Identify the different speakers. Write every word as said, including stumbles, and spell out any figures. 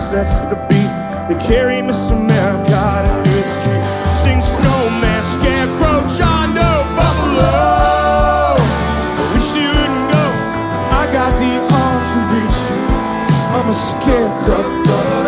Speaker 1: sets the beat. They carry Miss America out into the street. Sing snowman, scarecrow, John Doe, buffalo. I wish you wouldn't go. I got the arms to reach you. I'm a scarecrow.